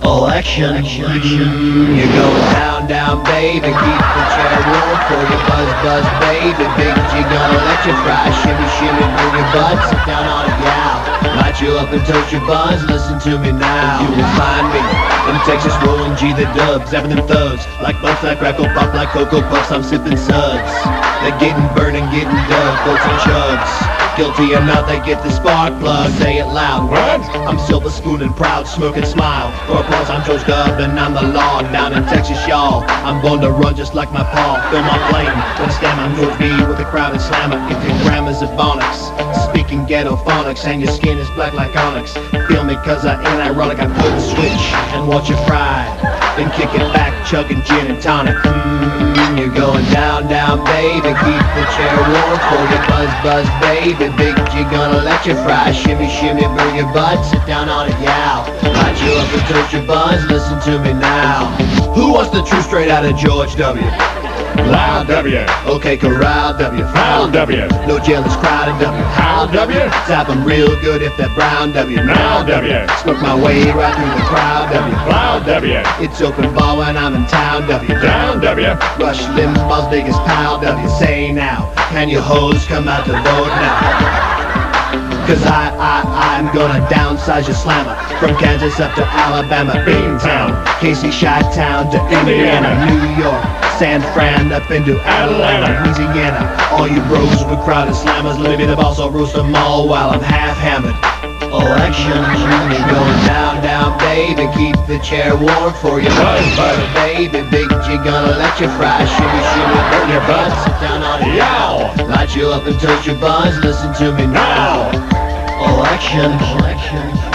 Election. You're going down, down, baby. Keep the chair warm for you. Buzz, buzz, baby. Big G gonna let you fry. Shimmy, shimmy, move your butt. Sit down on it, gal. Light you up and toast your buns. Listen to me now. You will find me in Texas rolling G the dubs. Having them thugs like bumps, like crackle, pop like Cocoa Puffs. I'm sipping suds. They're getting burned and getting dug. Bolts and chugs. Guilty or not, they get the spark plug. Say it loud. What? I'm silver spooning proud, smoking smile. For applause, I'm George Gov and I'm the law. Down in Texas, y'all, I'm born to run just like my paw. Fill my flame, when stand on George B with a crowded slammer. If your grammar's ebonics, speaking ghetto phonics, and your skin is black like onyx. Feel me cause I ain't ironic, I pull the switch and watch it fry. Then kick it back, chugging gin and tonic. You're going down, down, baby. Keep the chair warm for you. Buzz, buzz, baby. Big G gonna let you fry. Shimmy, shimmy, burn your butt. Sit down on it, yow. Light you up and toast your buns. Listen to me now. Who wants the truth straight out of George W? Loud W. Okay, corral W. Foul W. No jealous crowded W. How W? Tap 'em real good if that brown W. Now W. Smoke my way right through the crowd W. Loud W. It's open bar when I'm in town W. Down W. Rush Limbaugh's biggest pal W. Say now, can you hoes come out to vote now? Cause I'm gonna downsize your slammer. From Kansas up to Alabama, Beantown. KC, Chi-Town to Indiana, New York, San Fran up into Atlanta, Louisiana. All you bros with crowded slammers, let me be the boss, I'll roast them all while I'm half hammered. Election, you're going down, down, baby. Keep the chair warm for you. Buzz, buzz. Baby, Big G gonna let you fry. Shimmy, shimmy, burn your butt. Sit down on it, Yow. Light you up and toast your buns. Listen to me now. Election.